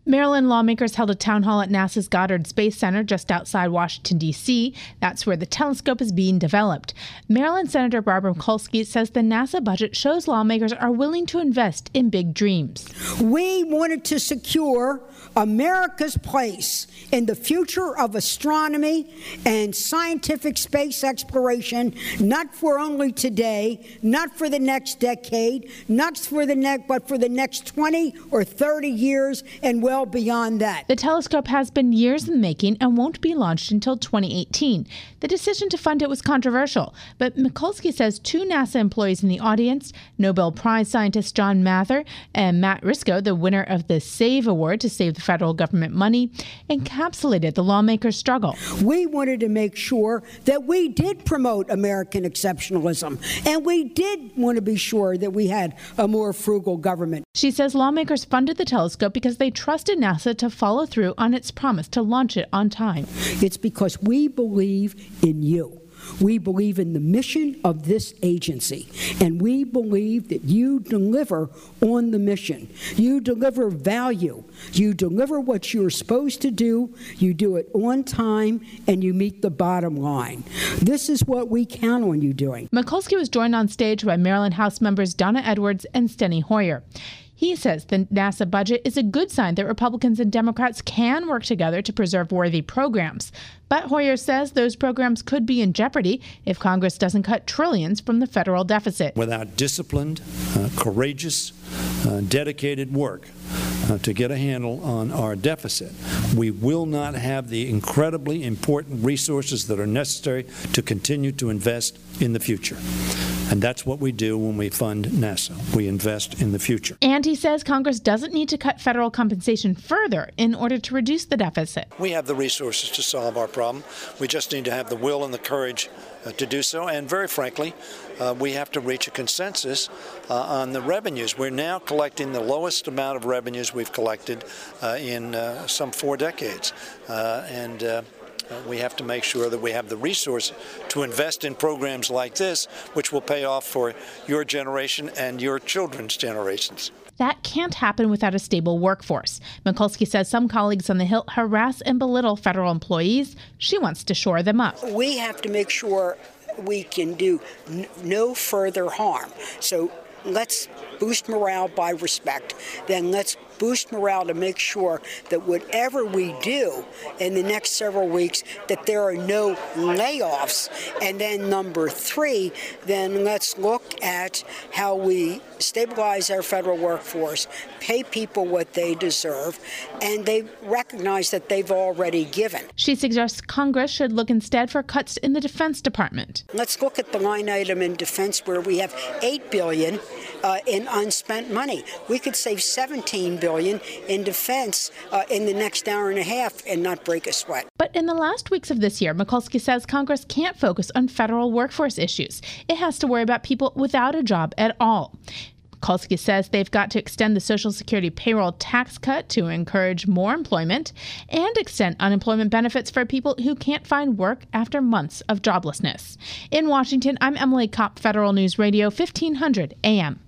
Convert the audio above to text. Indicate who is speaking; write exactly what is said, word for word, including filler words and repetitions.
Speaker 1: Maryland lawmakers held a town hall at NASA's Goddard Space Center just outside Washington, D C That's where the telescope is being developed. Maryland Senator Barbara Mikulski says the NASA budget shows lawmakers are willing to invest in big dreams.
Speaker 2: We wanted to secure America's place in the future of astronomy and scientific space exploration, not for only today, not for the next decade, not for the next, but for the next twenty or thirty years and well beyond that.
Speaker 1: The telescope has been years in the making and won't be launched until twenty eighteen. The decision to fund it was controversial, but Mikulski says two NASA employees in the audience, Nobel Prize scientist John Mather and Matt Risco, the winner of the SAVE Award to save the federal government money, encapsulated the lawmakers' struggle.
Speaker 2: We wanted to make sure that we did promote American exceptionalism, and we did want to be sure that we had a more frugal government.
Speaker 1: She says lawmakers funded the telescope because they trusted NASA to follow through on its promise to launch it on time.
Speaker 2: It's because we believe in you. We believe in the mission of this agency, and we believe that you deliver on the mission. You deliver value. You deliver what you're supposed to do. You do it on time, and you meet the bottom line. This is what we count on you doing.
Speaker 1: Mikulski was joined on stage by Maryland House members Donna Edwards and Steny Hoyer. He says the NASA budget is a good sign that Republicans and Democrats can work together to preserve worthy programs. But Hoyer says those programs could be in jeopardy if Congress doesn't cut trillions from the federal deficit.
Speaker 3: Without disciplined, uh, courageous, uh, dedicated work uh, to get a handle on our deficit, we will not have the incredibly important resources that are necessary to continue to invest in the future. And that's what we do when we fund NASA. We invest in the future.
Speaker 1: And he says Congress doesn't need to cut federal compensation further in order to reduce the deficit.
Speaker 3: We have the resources to solve our problem. We just need to have the will and the courage uh, to do so. And very frankly, uh, we have to reach a consensus uh, on the revenues. We're now collecting the lowest amount of revenues we've collected uh, in uh, some four decades. Uh, and uh, Uh, we have to make sure that we have the resource to invest in programs like this, which will pay off for your generation and your children's generations.
Speaker 1: That can't happen without a stable workforce. Mikulski says some colleagues on the Hill harass and belittle federal employees. She wants to shore them up.
Speaker 2: We have to make sure we can do n- no further harm. So let's boost morale by respect. Then let's boost morale to make sure that whatever we do in the next several weeks, that there are no layoffs. And then number three, then let's look at how we stabilize our federal workforce, pay people what they deserve, and they recognize that they've already given.
Speaker 1: She suggests Congress should look instead for cuts in the Defense Department.
Speaker 2: Let's look at the line item in defense where we have eight billion dollars uh, in unspent money. We could save seventeen billion dollars in defense uh, in the next hour and a half and not break a sweat.
Speaker 1: But in the last weeks of this year, Mikulski says Congress can't focus on federal workforce issues. It has to worry about people without a job at all. Mikulski says they've got to extend the Social Security payroll tax cut to encourage more employment and extend unemployment benefits for people who can't find work after months of joblessness. In Washington, I'm Emily Kopp, Federal News Radio, fifteen hundred A M.